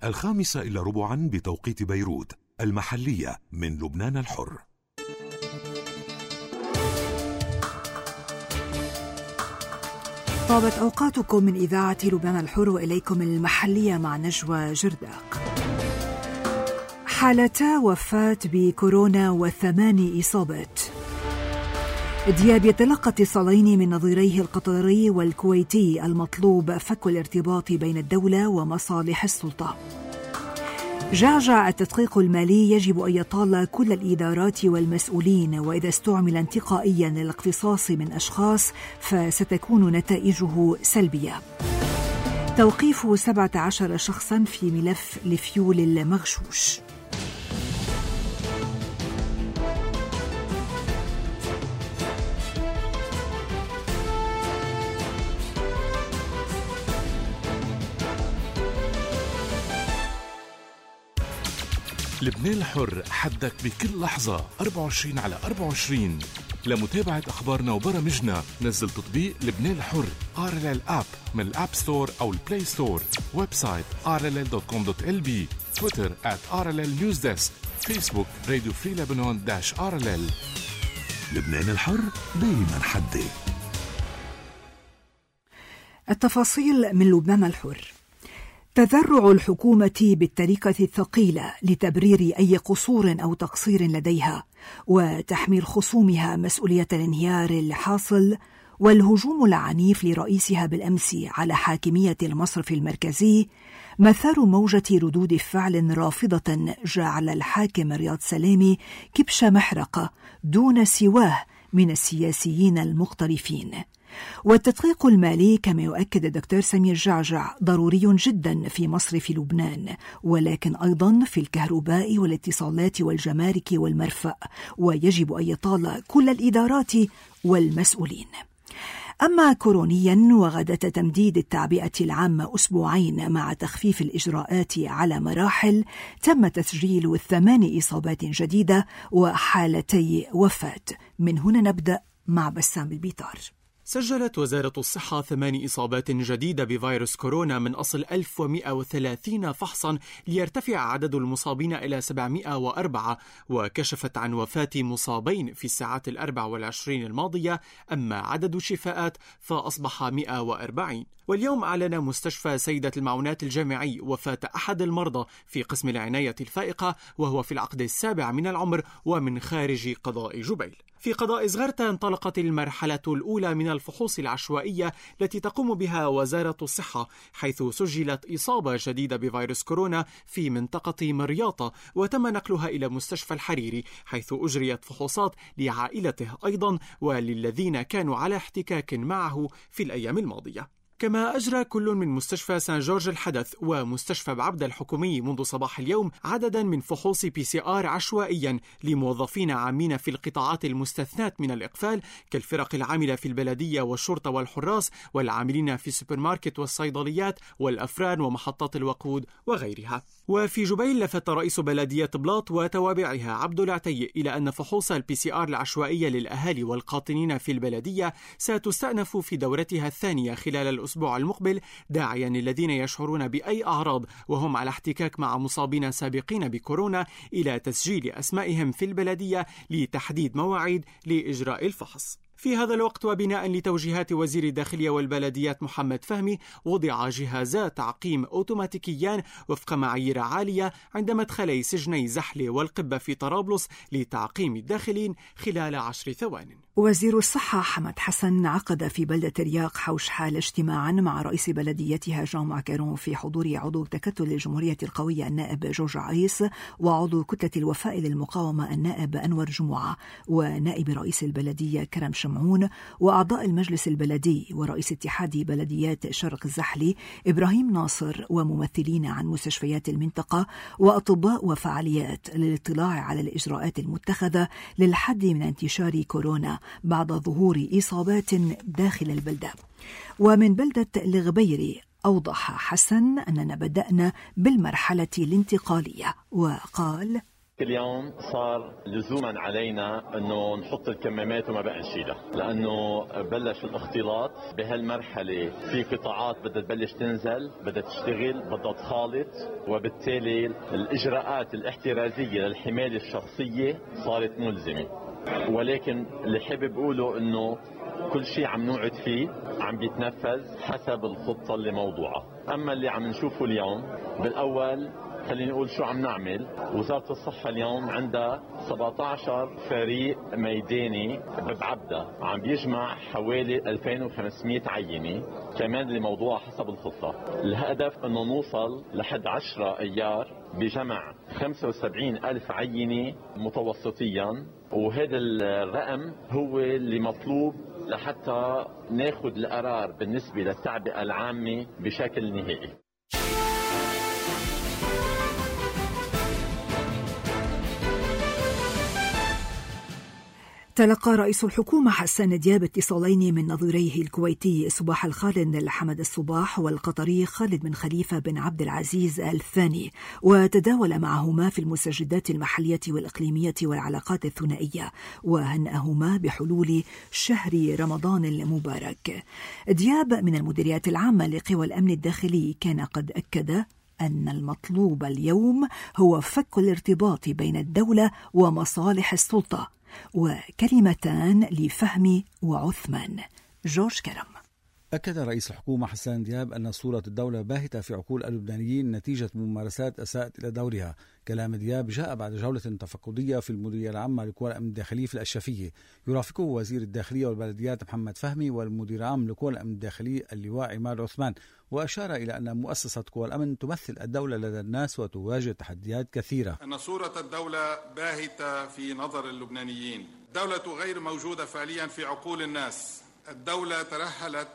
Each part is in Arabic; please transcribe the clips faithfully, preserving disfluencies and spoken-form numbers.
الخامسة إلى ربعا بتوقيت بيروت، المحلية من لبنان الحر. طابت أوقاتكم من إذاعة لبنان الحر، وإليكم المحلية مع نجوى جرداق. حالتا وفاة بكورونا وثمان إصابات. دياب يتلقى اتصالين من نظيريه القطري والكويتي المطلوب فك الارتباط بين الدولة ومصالح السلطة. جعجع التدقيق المالي يجب أن يطال كل الإدارات والمسؤولين، وإذا استعمل انتقائيا للاقتصاص من أشخاص فستكون نتائجه سلبية. توقيف سبعة عشر شخصا في ملف الفيول المغشوش. لبنان الحر، حدك بكل لحظة أربعة وعشرين على أربعة وعشرين. لمتابعة أخبارنا وبرامجنا نزل تطبيق لبنان الحر آر إل إل آب من الآب ستور أو البلاي ستور. ويب سايت آر إل إل دوت كوم دوت إل بي. تويتر آت آر إل إل نيوز ديسك. فيسبوك راديو فري لبنان داش آر إل إل. لبنان الحر دايما حدي. التفاصيل من لبنان الحر. تذرع الحكومة بالتركة الثقيلة لتبرير أي قصور أو تقصير لديها، وتحميل خصومها مسؤولية الانهيار الحاصل، والهجوم العنيف لرئيسها بالأمس على حاكمية المصرف المركزي مثار موجة ردود فعل رافضة جعل الحاكم رياض سلامي كبش محرقة دون سواه من السياسيين المقترفين. والتدقيق المالي كما يؤكد الدكتور سمير جعجع ضروري جدا في مصرف لبنان، ولكن أيضا في الكهرباء والاتصالات والجمارك والمرفأ، ويجب أن يطال كل الإدارات والمسؤولين. أما كورونيا، وغدة تمديد التعبئة العامة أسبوعين مع تخفيف الإجراءات على مراحل، تم تسجيل ثمان إصابات جديدة وحالتي وفاة. من هنا نبدأ مع بسام البيطار. سجلت وزارة الصحة ثمان إصابات جديدة بفيروس كورونا من أصل ألف ومئة وثلاثين فحصا ليرتفع عدد المصابين إلى سبعمئة وأربعة، وكشفت عن وفاة مصابين في الساعات الأربع والعشرين الماضية. أما عدد الشفاءات فأصبح مئة وأربعين. واليوم أعلن مستشفى سيدة المعونات الجامعي وفاة أحد المرضى في قسم العناية الفائقة، وهو في العقد السابع من العمر ومن خارج قضاء جبيل. في قضاء زغرتا انطلقت المرحلة الأولى من الفحوص العشوائية التي تقوم بها وزارة الصحة، حيث سجلت إصابة جديدة بفيروس كورونا في منطقة مرياطة، وتم نقلها إلى مستشفى الحريري، حيث أجريت فحوصات لعائلته أيضا وللذين كانوا على احتكاك معه في الأيام الماضية. كما أجرى كل من مستشفى سان جورج الحدث ومستشفى بعبدة الحكومي منذ صباح اليوم عددا من فحوص بي سي آر عشوائيا لموظفين عامين في القطاعات المستثناة من الإقفال، كالفرق العاملة في البلدية والشرطة والحراس، والعاملين في السوبر ماركت والصيدليات والأفران ومحطات الوقود وغيرها. وفي جبيل لفت رئيس بلدية بلاط وتوابعها عبد العتي إلى أن فحوص البي سي آر العشوائية للأهالي والقاطنين في البلدية ستستأنف في دورتها الثانية خلال الأسبوع المقبل، داعيا الذين يشعرون بأي أعراض وهم على احتكاك مع مصابين سابقين بكورونا إلى تسجيل أسمائهم في البلدية لتحديد مواعيد لإجراء الفحص. في هذا الوقت وبناء لتوجيهات وزير الداخلية والبلديات محمد فهمي، وضع جهازات تعقيم أوتوماتيكيان وفق معايير عالية عند مدخلي سجني زحلة والقبة في طرابلس لتعقيم الداخلين خلال عشر ثوان. وزير الصحة حمد حسن عقد في بلدة رياق حوش حال اجتماعا مع رئيس بلديتها جان ماكرون في حضور عضو تكتل الجمهورية القوية النائب جورج عيس، وعضو كتلة الوفاء للمقاومة النائب أنور جمعة، ونائب رئيس البلدية كرم شمعون، وأعضاء المجلس البلدي ورئيس اتحاد بلديات شرق الزحلي إبراهيم ناصر، وممثلين عن مستشفيات المنطقة وأطباء وفعاليات للاطلاع على الإجراءات المتخذة للحد من انتشار كورونا بعد ظهور إصابات داخل البلدة. ومن بلدة الغبيري أوضح حسن أننا بدأنا بالمرحلة الانتقالية، وقال: كل يوم صار لزوما علينا انه نحط الكمامات وما بقى نشيلها، لانه بلش الاختلاط بهالمرحله، في قطاعات بدها تبلش تنزل، بدها تشتغل، بدها تخالط، وبالتالي الاجراءات الاحترازيه للحمايه الشخصيه صارت ملزمه. ولكن اللي حابب اقوله انه كل شيء عم نوعد فيه عم بيتنفذ حسب الخطه اللي موضوعه. اما اللي عم نشوفه اليوم، بالاول خليني نقول شو عم نعمل. وزارة الصحة اليوم عندها سبعة عشر فريق ميداني بعبدة عم بيجمع حوالي ألفين وخمسمية عينة كمان لموضوع حسب الخطة. الهدف انه نوصل لحد عشرة ايار بجمع خمسة وسبعين ألف عينة متوسطيا، وهذا الرقم هو اللي مطلوب لحتى ناخد القرار بالنسبة للتعبئة العامة بشكل نهائي. تلقى رئيس الحكومة حسان دياب اتصالين من نظيريه الكويتي صباح الخالد حمد الصباح والقطري خالد بن خليفة بن عبد العزيز الثاني، وتداول معهما في المستجدات المحلية والإقليمية والعلاقات الثنائية، وهنأهما بحلول شهر رمضان المبارك. دياب من المديريات العامة لقوى الأمن الداخلي كان قد أكد أن المطلوب اليوم هو فك الارتباط بين الدولة ومصالح السلطة. وكلمتان لفهمي وعثمان. جورج كرم. أكد رئيس الحكومة حسان دياب أن صورة الدولة باهتة في عقول اللبنانيين نتيجة ممارسات أساءت إلى دورها. كلام دياب جاء بعد جولة تفقدية في المديرية العامة لقوى الأمن الداخلي في الأشرفية، يرافقه وزير الداخلية والبلديات محمد فهمي والمدير العام لقوى الأمن الداخلي اللواء عماد عثمان. وأشار إلى أن مؤسسة قوى الأمن تمثل الدولة لدى الناس وتواجه تحديات كثيرة. أن صورة الدولة باهتة في نظر اللبنانيين. الدولة غير موجودة فعليا في عقول الناس. الدولة ترهلت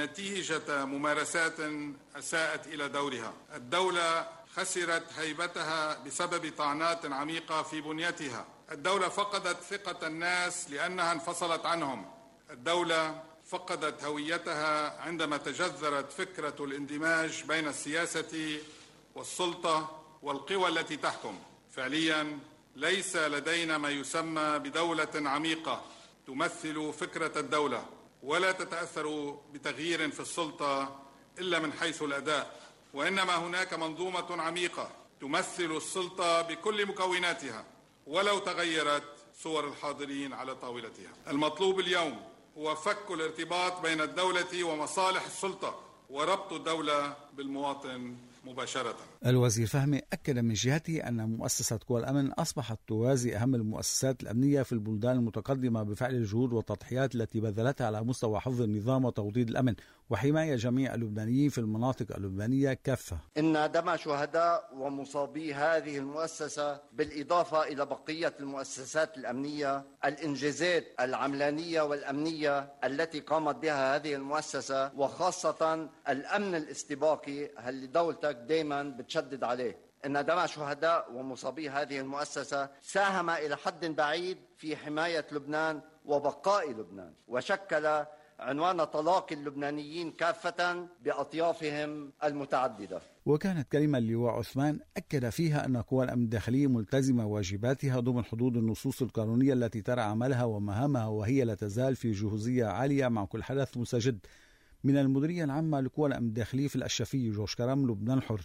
نتيجة ممارسات أساءت إلى دورها. الدولة خسرت هيبتها بسبب طعنات عميقة في بنيتها. الدولة فقدت ثقة الناس لأنها انفصلت عنهم. الدولة فقدت هويتها عندما تجذرت فكرة الاندماج بين السياسة والسلطة والقوى التي تحكم. فعليا ليس لدينا ما يسمى بدولة عميقة تمثل فكرة الدولة، ولا تتأثر بتغيير في السلطة إلا من حيث الأداء، وإنما هناك منظومة عميقة تمثل السلطة بكل مكوناتها ولو تغيرت صور الحاضرين على طاولتها. المطلوب اليوم هو فك الارتباط بين الدولة ومصالح السلطة وربط الدولة بالمواطن مباشرة. الوزير فهمي أكد من جهته أن مؤسسة قوى الأمن أصبحت توازي أهم المؤسسات الأمنية في البلدان المتقدمة بفعل الجهود والتضحيات التي بذلتها على مستوى حفظ النظام وتوطيد الأمن وحماية جميع اللبنانيين في المناطق اللبنانية كافة. إن دمع شهداء ومصابي هذه المؤسسة بالإضافة إلى بقية المؤسسات الأمنية الإنجازات العملانية والأمنية التي قامت بها هذه المؤسسة، وخاصة الأمن الاستباقي اللي دولتك دائما بتشدد عليه. إن دمع شهداء ومصابي هذه المؤسسة ساهم إلى حد بعيد في حماية لبنان وبقاء لبنان، وشكل عنوان تلاقي اللبنانيين كافة بأطيافهم المتعددة. وكانت كلمة اللواء عثمان أكد فيها أن قوى الأمن الداخلي ملتزمة واجباتها ضمن حدود النصوص القانونية التي ترى عملها ومهامها، وهي لا تزال في جهوزية عالية مع كل حدث مستجد. من المديرية العامة لقوى الأمن الداخلي في الأشرفية، جورج كرم، لبنان الحر.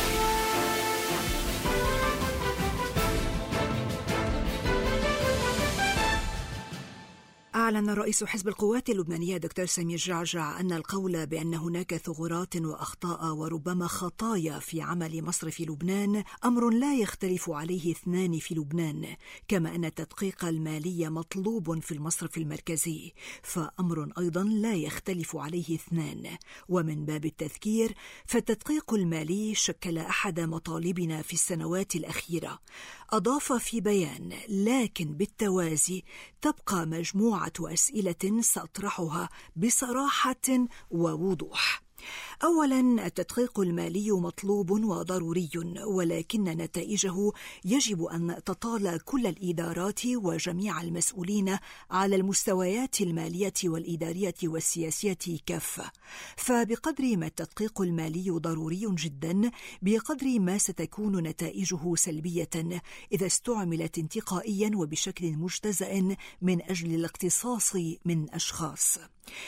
أعلن رئيس حزب القوات اللبنانية دكتور سمير جعجع أن القول بأن هناك ثغرات وأخطاء وربما خطايا في عمل مصرف لبنان أمر لا يختلف عليه اثنان في لبنان، كما أن التدقيق المالي مطلوب في المصرف المركزي، فأمر أيضا لا يختلف عليه اثنان. ومن باب التذكير، فالتدقيق المالي شكل أحد مطالبنا في السنوات الأخيرة. أضاف في بيان: لكن بالتوازي تبقى مجموعة أسئلة سأطرحها بصراحة ووضوح. أولا، التدقيق المالي مطلوب وضروري، ولكن نتائجه يجب أن تطال كل الإدارات وجميع المسؤولين على المستويات المالية والإدارية والسياسية كافة. فبقدر ما التدقيق المالي ضروري جدا، بقدر ما ستكون نتائجه سلبية إذا استعملت انتقائيا وبشكل مجتزأ من أجل الاقتصاص من أشخاص.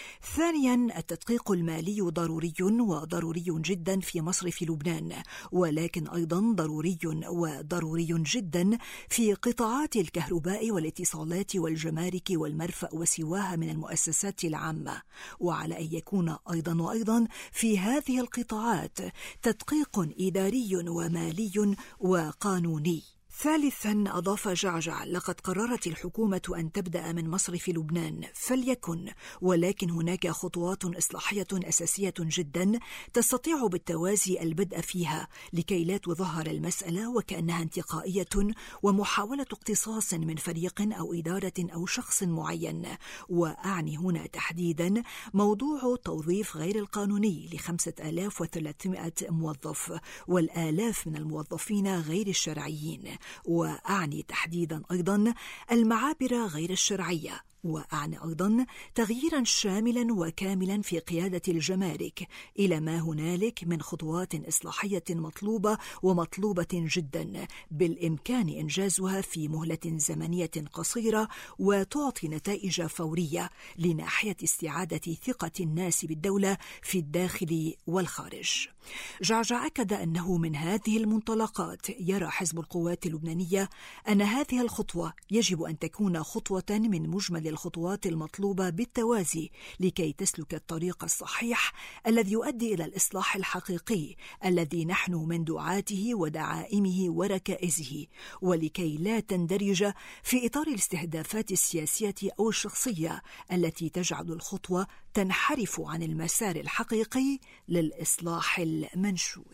ثانيا، التدقيق المالي ضروري وضروري جدا في مصرف لبنان، ولكن أيضا ضروري وضروري جدا في قطاعات الكهرباء والاتصالات والجمارك والمرفأ وسواها من المؤسسات العامة، وعلى أن يكون أيضا وأيضا في هذه القطاعات تدقيق إداري ومالي وقانوني. ثالثا، أضاف جعجع: لقد قررت الحكومة أن تبدأ من مصرف لبنان، فليكن، ولكن هناك خطوات إصلاحية أساسية جدا تستطيع بالتوازي البدء فيها لكي لا تظهر المسألة وكأنها انتقائية ومحاولة اقتصاص من فريق أو إدارة أو شخص معين. وأعني هنا تحديدا موضوع توظيف غير القانوني لخمسة آلاف وثلاثمائة موظف والآلاف من الموظفين غير الشرعيين، وأعني تحديدا أيضا المعابر غير الشرعية، وأعني أيضا تغييرا شاملا وكاملا في قيادة الجمارك إلى ما هنالك من خطوات إصلاحية مطلوبة ومطلوبة جدا بالإمكان إنجازها في مهلة زمنية قصيرة وتعطي نتائج فورية لناحية استعادة ثقة الناس بالدولة في الداخل والخارج. جعجع أكد أنه من هذه المنطلقات يرى حزب القوات اللبنانية أن هذه الخطوة يجب أن تكون خطوة من مجمل الخطوات المطلوبة بالتوازي لكي تسلك الطريق الصحيح الذي يؤدي إلى الإصلاح الحقيقي الذي نحن من دعاته ودعائمه وركائزه، ولكي لا تندرج في إطار الاستهدافات السياسية أو الشخصية التي تجعل الخطوة تنحرف عن المسار الحقيقي للإصلاح المنشود.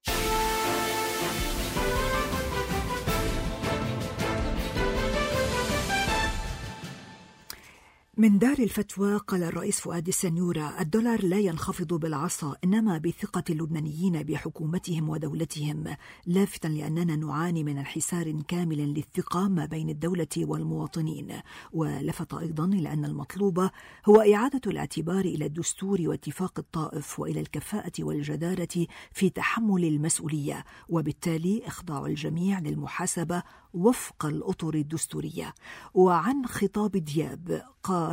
من دار الفتوى قال الرئيس فؤاد السنيورة: الدولار لا ينخفض بالعصا، إنما بثقة اللبنانيين بحكومتهم ودولتهم، لافتا لأننا نعاني من انحسار كامل للثقة ما بين الدولة والمواطنين. ولفت أيضا إلى أن المطلوب هو إعادة الاعتبار إلى الدستور واتفاق الطائف وإلى الكفاءة والجدارة في تحمل المسؤولية، وبالتالي إخضاع الجميع للمحاسبة وفق الأطر الدستورية. وعن خطاب دياب قال: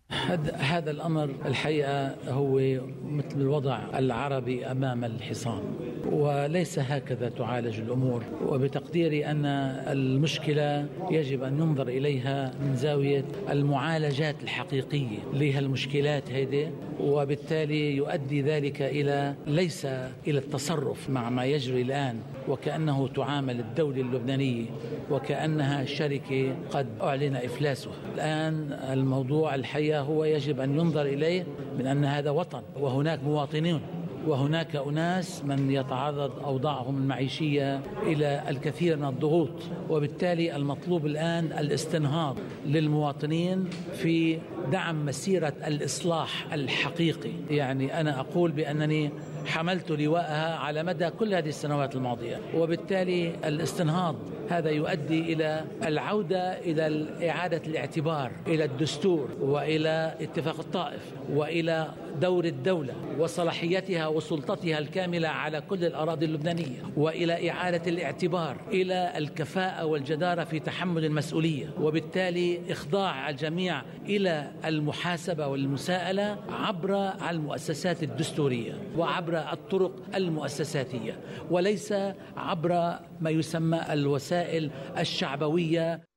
هذا الأمر الحقيقة هو مثل الوضع العربي أمام الحصان، وليس هكذا تعالج الأمور. وبتقديري أن المشكلة يجب أن ينظر إليها من زاوية المعالجات الحقيقية لهالمشكلات هذه، وبالتالي يؤدي ذلك إلى ليس إلى التصرف مع ما يجري الآن وكأنه تعامل الدولة اللبنانية وكأنها شركة قد أعلن إفلاسها. الآن الموضوع الحقيقة هو يجب أن ينظر إليه من أن هذا وطن وهناك مواطنين وهناك أناس من يتعرض أوضاعهم المعيشية إلى الكثير من الضغوط، وبالتالي المطلوب الآن الاستنهاض للمواطنين في دعم مسيرة الإصلاح الحقيقي. يعني أنا أقول بأنني حملت لواءها على مدى كل هذه السنوات الماضية، وبالتالي الاستنهاض هذا يؤدي إلى العودة إلى إعادة الاعتبار إلى الدستور وإلى اتفاق الطائف وإلى دور الدولة وصلاحيتها وسلطتها الكاملة على كل الأراضي اللبنانية، وإلى إعادة الاعتبار إلى الكفاءة والجدارة في تحمل المسؤولية، وبالتالي إخضاع الجميع إلى المحاسبة والمساءلة عبر المؤسسات الدستورية وعبر الطرق المؤسساتية، وليس عبر ما يسمى الوسائل الشعبوية.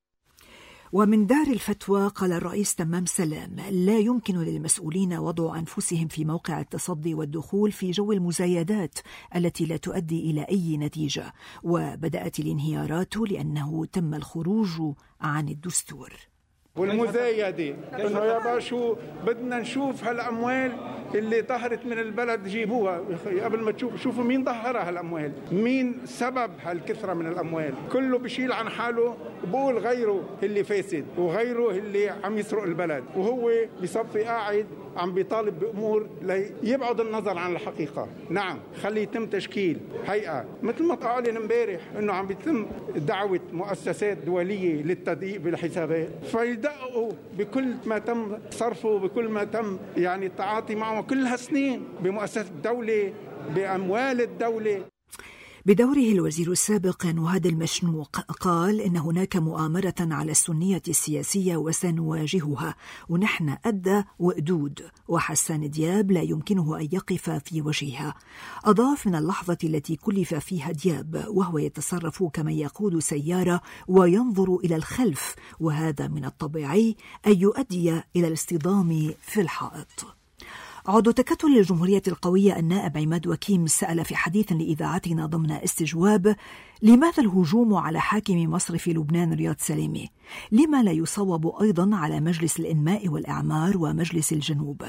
ومن دار الفتوى قال الرئيس تمام سلام: لا يمكن للمسؤولين وضع أنفسهم في موقع التصدي والدخول في جو المزايدات التي لا تؤدي إلى أي نتيجة، وبدأت الانهيارات لأنه تم الخروج عن الدستور. والمزايدة، إنه يابا شو بدنا نشوف هالأموال اللي ظهرت من البلد جيبوها قبل ما تشوفوا شوفوا مين ظهرها هالأموال، مين سبب هالكثرة من الأموال. كله بشيل عن حاله وبقول غيره اللي فاسد وغيره اللي عم يسرق البلد، وهو بصفي قاعد عم بيطالب بأمور ليبعد النظر عن الحقيقة. نعم، خلي يتم تشكيل هيئة مثل ما أعلن امبارح إنه عم بيتم دعوة مؤسسات دولية للتدقيق بالحسابات، فيدققوا بكل ما تم صرفه، بكل ما تم يعني التعاطي معه كل هالسنين بمؤسسات الدولة بأموال الدولة. بدوره الوزير السابق نهاد المشنوق قال إن هناك مؤامرة على السنية السياسية وسنواجهها ونحن أدى وقدود، وحسان دياب لا يمكنه أن يقف في وجهها. أضاف من اللحظة التي كلف فيها دياب وهو يتصرف كمن يقود سيارة وينظر إلى الخلف، وهذا من الطبيعي أن يؤدي إلى الاصطدام في الحائط. عضو تكتل الجمهورية القوية النائب عماد وكيم سأل في حديث لإذاعتنا ضمن استجواب: لماذا الهجوم على حاكم مصرف لبنان رياض سلامي؟ لما لا يصوب أيضا على مجلس الإنماء والإعمار ومجلس الجنوب؟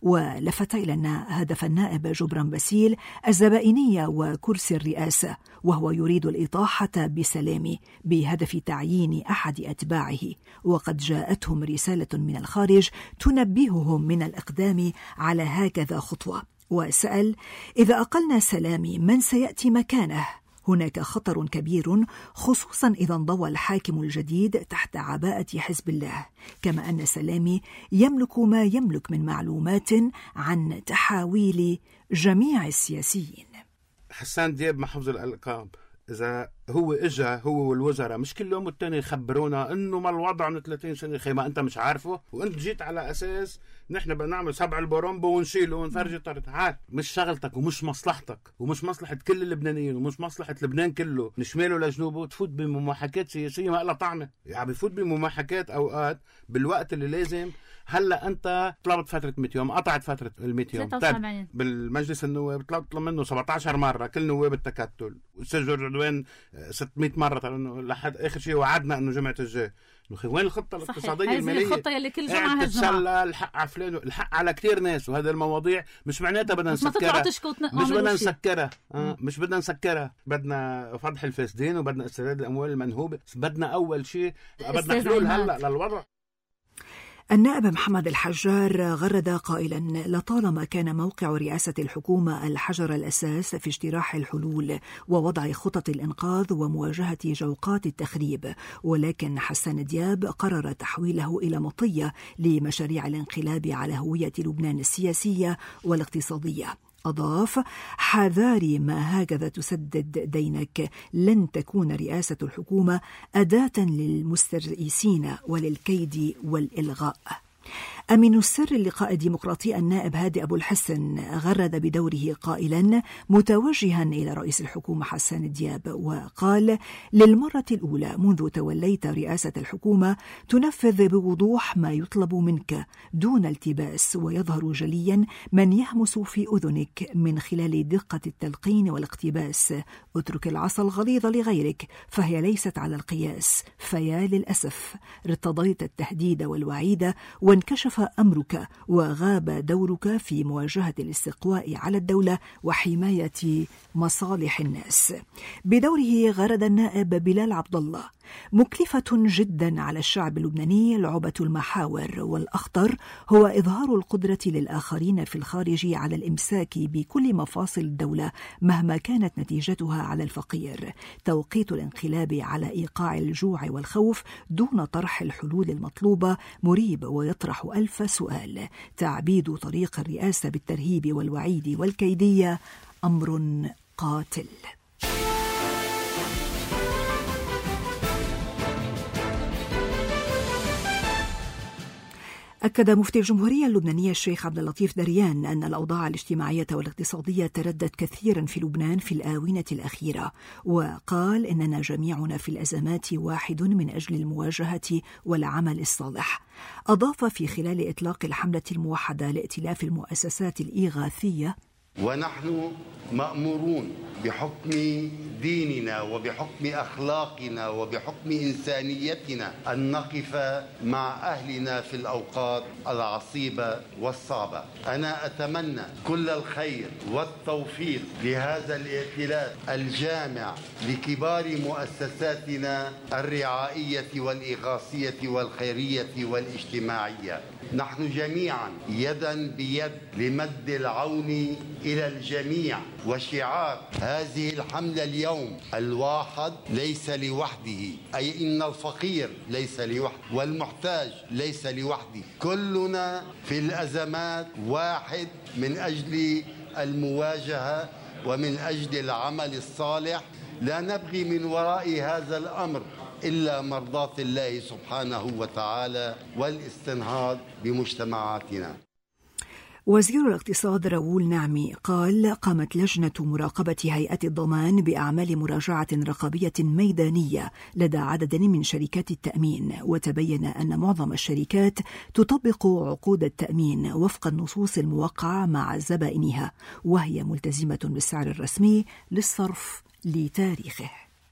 ولفت إلى أن هدف النائب جبران باسيل الزبائنية وكرسي الرئاسة، وهو يريد الإطاحة بسلامي بهدف تعيين أحد أتباعه، وقد جاءتهم رسالة من الخارج تنبههم من الإقدام على هكذا خطوة. وسأل: إذا أقلنا سلامي من سيأتي مكانه؟ هناك خطر كبير، خصوصا إذا انضوى الحاكم الجديد تحت عباءة حزب الله، كما أن سلامي يملك ما يملك من معلومات عن تحاويل جميع السياسيين. حسان دياب محافظ الألقاب، إذا هو إجا هو والوزراء مش كل يوم والتاني يخبرونا إنه ما الوضع من ثلاثين سنة، خي ما أنت مش عارفه، وأنت جيت على أساس نحن بنعمل سبع البرومبو ونشيله ونفرجي طرد. تعال، مش شغلتك ومش مصلحتك ومش مصلحة كل اللبنانيين ومش مصلحة لبنان كله من شماله لجنوبه تفوت بمماحكات سياسية ما لها طعمة. يعني بيفوت بمماحكات أوقات بالوقت اللي لازم. هلا انت طلبت فتره مئة يوم، قطعت فتره ال مئة يوم طيب بالمجلس النواب، طلبت منه سبعة عشر مره كل نواب التكتل، والاستاذ جورج عدوان ستمئة مره لحد اخر شيء وعدنا انه جمعه الجاي. وين الخطه الاقتصاديه الماليه؟ الخطه اللي كل جمعه هالجمعه الحق على فلان، الحق على كثير ناس، وهذا المواضيع مش معناتها بدنا نسكرها، مش بدنا نسكرها آه. مش بدنا نسكرها، بدنا فضح الفاسدين وبدنا استرداد الاموال المنهوبه، بدنا اول شيء بدنا حلول هلا للوضع. النائب محمد الحجار غرد قائلا: لطالما كان موقع رئاسة الحكومة الحجر الأساس في اجتراح الحلول ووضع خطط الإنقاذ ومواجهة جوقات التخريب، ولكن حسان دياب قرر تحويله إلى مطية لمشاريع الانقلاب على هوية لبنان السياسية والاقتصادية. أضاف: حذاري ما هكذا تسدد دينك، لن تكون رئاسة الحكومة أداة للمسترئيسين وللكيد والإلغاء. أمين السر اللقاء الديمقراطي النائب هادي أبو الحسن غرد بدوره قائلا متوجها إلى رئيس الحكومة حسان دياب، وقال: للمرة الأولى منذ توليت رئاسة الحكومة تنفذ بوضوح ما يطلب منك دون التباس، ويظهر جليا من يهمس في أذنك من خلال دقة التلقين والاقتباس. اترك العصا الغليظ لغيرك فهي ليست على القياس، فيا للأسف ارتضيت التهديد والوعيد وانكشف أمرك وغاب دورك في مواجهة الاستقواء على الدولة وحماية مصالح الناس. بدوره غرد النائب بلال عبد الله: مكلفة جدا على الشعب اللبناني لعبة المحاور، والأخطر هو إظهار القدرة للآخرين في الخارج على الإمساك بكل مفاصل الدولة مهما كانت نتيجتها على الفقير. توقيت الانقلاب على إيقاع الجوع والخوف دون طرح الحلول المطلوبة مريب ويطرح ألف سؤال. تعبيد طريق الرئاسة بالترهيب والوعيد والكيدية أمر قاتل. أكد مفتي الجمهورية اللبنانية الشيخ عبد اللطيف دريان أن الأوضاع الاجتماعية والاقتصادية تردت كثيرا في لبنان في الآونة الأخيرة، وقال إننا جميعنا في الأزمات واحد من أجل المواجهة والعمل الصالح. أضاف في خلال إطلاق الحملة الموحدة لائتلاف المؤسسات الإغاثية ونحن مأمورون بحكم ديننا وبحكم أخلاقنا وبحكم إنسانيتنا أن نقف مع أهلنا في الأوقات العصيبة والصعبة. أنا أتمنى كل الخير والتوفيق لهذا الائتلاف الجامع لكبار مؤسساتنا الرعائية والإغاثية والخيرية والاجتماعية. نحن جميعا يدا بيد لمد العون إلى الجميع، وشعار هذه الحملة اليوم: الواحد ليس لوحده، أي إن الفقير ليس لوحده والمحتاج ليس لوحده، كلنا في الأزمات واحد من أجل المواجهة ومن أجل العمل الصالح. لا نبغي من وراء هذا الأمر إلا مرضاة الله سبحانه وتعالى والاستنهاض بمجتمعاتنا. وزير الاقتصاد راؤول نعمي قال: قامت لجنة مراقبة هيئة الضمان بأعمال مراجعة رقابية ميدانية لدى عدد من شركات التأمين، وتبين أن معظم الشركات تطبق عقود التأمين وفق النصوص الموقعة مع زبائنها، وهي ملتزمة بالسعر الرسمي للصرف لتاريخه.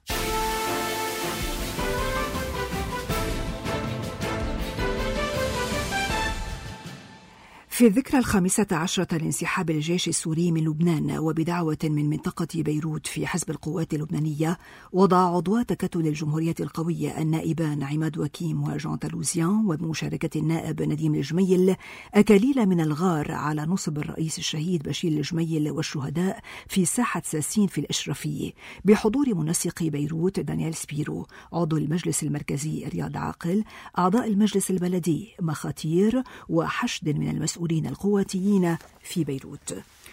في الذكرى الخامسة عشرة لانسحاب الجيش السوري من لبنان وبدعوة من منطقة بيروت في حزب القوات اللبنانية، وضع عضوا تكتل الجمهورية القوية النائبان عماد وكيم وجان تالوزيان وبمشاركة النائب نديم الجميل أكاليل من الغار على نصب الرئيس الشهيد بشير الجميل والشهداء في ساحة ساسين في الإشرفية، بحضور منسق بيروت دانيال سبيرو، عضو المجلس المركزي رياض عاقل، أعضاء المجلس البلدي، مخاتير وحشد من المسؤولين القواتيين في بيروت.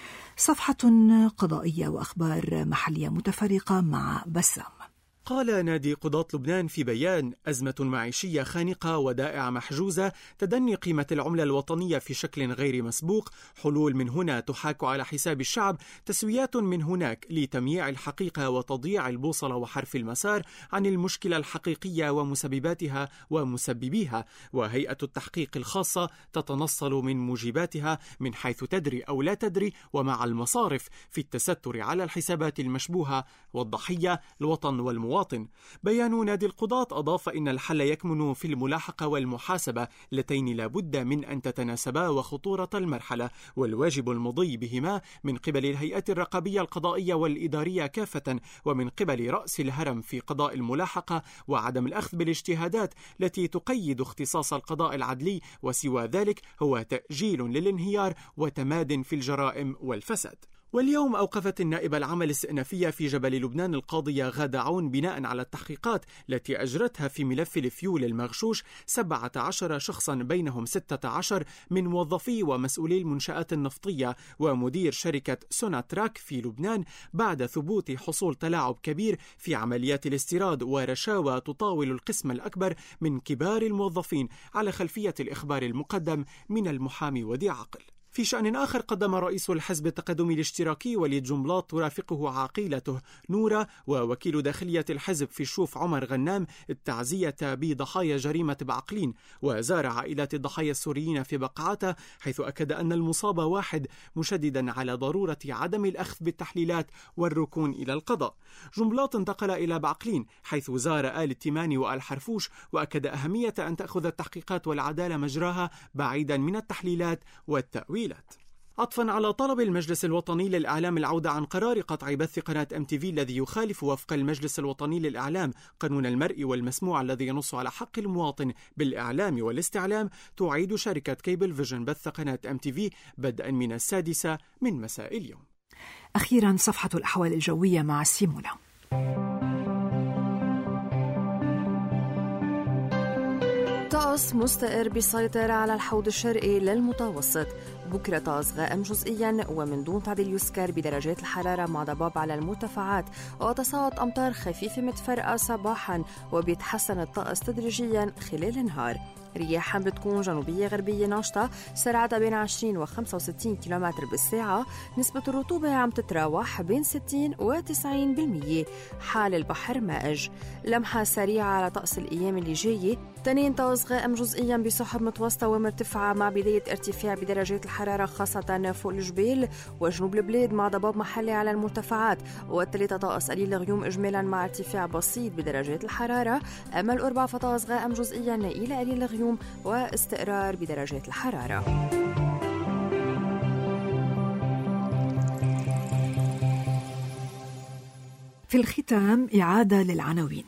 صفحة قضائية وأخبار محلية متفرقة مع بسام. قال نادي قضاة لبنان في بيان: أزمة معيشية خانقة، ودائع محجوزة، تدني قيمة العملة الوطنية في شكل غير مسبوق، حلول من هنا تحاك على حساب الشعب، تسويات من هناك لتمييع الحقيقة وتضييع البوصلة وحرف المسار عن المشكلة الحقيقية ومسبباتها ومسببيها، وهيئة التحقيق الخاصة تتنصل من موجباتها من حيث تدري أو لا تدري ومع المصارف في التستر على الحسابات المشبوهة، والضحية الوطن والمواطن. بيان نادي القضاة أضاف إن الحل يكمن في الملاحقة والمحاسبة اللتين لا بد من أن تتناسبا، وخطورة المرحلة والواجب المضي بهما من قبل الهيئة الرقابية القضائية والإدارية كافة، ومن قبل رأس الهرم في قضاء الملاحقة، وعدم الأخذ بالاجتهادات التي تقيد اختصاص القضاء العدلي، وسوى ذلك هو تأجيل للانهيار وتماد في الجرائم والفساد. واليوم أوقفت النائبة العامة الاستئنافية في جبل لبنان القاضية غادة عون بناء على التحقيقات التي أجرتها في ملف الفيول المغشوش سبعة عشر شخصا، بينهم ستة عشر من موظفي ومسؤولي المنشآت النفطية ومدير شركة سوناتراك في لبنان، بعد ثبوت حصول تلاعب كبير في عمليات الاستيراد ورشاوى تطاول القسم الأكبر من كبار الموظفين على خلفية الإخبار المقدم من المحامي وديع عقل. في شأن آخر، قدم رئيس الحزب التقدمي الاشتراكي وليد جنبلاط ترافقه عقيلته نورة ووكيل داخلية الحزب في الشوف عمر غنام التعزية بضحايا جريمة بعقلين، وزار عائلات الضحايا السوريين في بقعته، حيث أكد أن المصاب واحد، مشددا على ضرورة عدم الأخذ بالتحليلات والركون إلى القضاء. جنبلاط انتقل إلى بعقلين حيث زار آل التيماني وآل حرفوش، وأكد أهمية أن تأخذ التحقيقات والعدالة مجراها بعيدا من التحليلات والتأويل. عطفا على طلب المجلس الوطني للإعلام العودة عن قرار قطع بث قناة أم تي في الذي يخالف وفق المجلس الوطني للإعلام قانون المرئي والمسموع الذي ينص على حق المواطن بالإعلام والاستعلام، تعيد شركة كيبل فيجن بث قناة أم تي في بدءا من السادسة من مساء اليوم. أخيرا صفحة الأحوال الجوية مع سيمونا. طقس مستقر بيسيطر على الحوض الشرقي للمتوسط، بكرة طقس غائم جزئيا ومن دون تعديل يسكر بدرجات الحرارة مع ضباب على المرتفعات، وتساقط أمطار خفيفة متفرقة صباحا، وبيتحسن الطقس تدريجيا خلال النهار. رياح بتكون جنوبية غربية ناشطة سرعتها بين عشرين وخمسة وستين كيلومتر بالساعة، نسبة الرطوبة عم تتراوح بين ستين وتسعين بالمية. حال البحر مائج. لمحة سريعة على طقس الأيام اللي جاية، تنين طقس غائم جزئيا بسحب متوسطة ومرتفعة مع بداية ارتفاع بدرجات الحرارة خاصة فوق الجبال وجنوب البلاد مع ضباب محلي على المرتفعات. والثلاثة طقس قليل الغيوم إجمالا مع ارتفاع بسيط بدرجات الحرارة. أما الأربعة فطقس غائم جزئيا إلى قليل الغيوم واستقرار بدرجات الحرارة. في الختام إعادة للعناوين.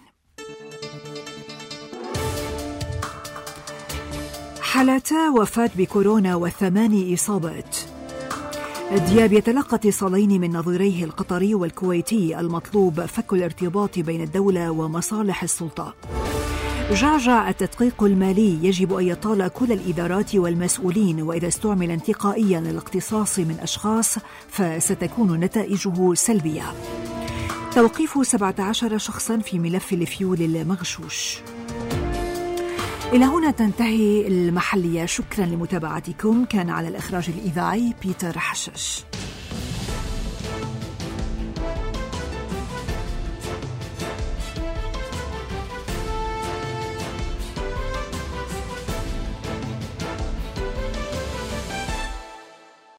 حالتا وفاة بكورونا وثماني إصابات. دياب يتلقى اتصالين من نظيريه القطري والكويتي المطلوب فك الارتباط بين الدولة ومصالح السلطة. جعجع التدقيق المالي يجب أن يطال كل الإدارات والمسؤولين، وإذا استعمل انتقائيا للاقتصاص من أشخاص فستكون نتائجه سلبية. توقيف سبعة عشر شخصا في ملف الفيول المغشوش. إلى هنا تنتهي المحلية. شكرا لمتابعتكم. كان على الإخراج الإذاعي بيتر حشش.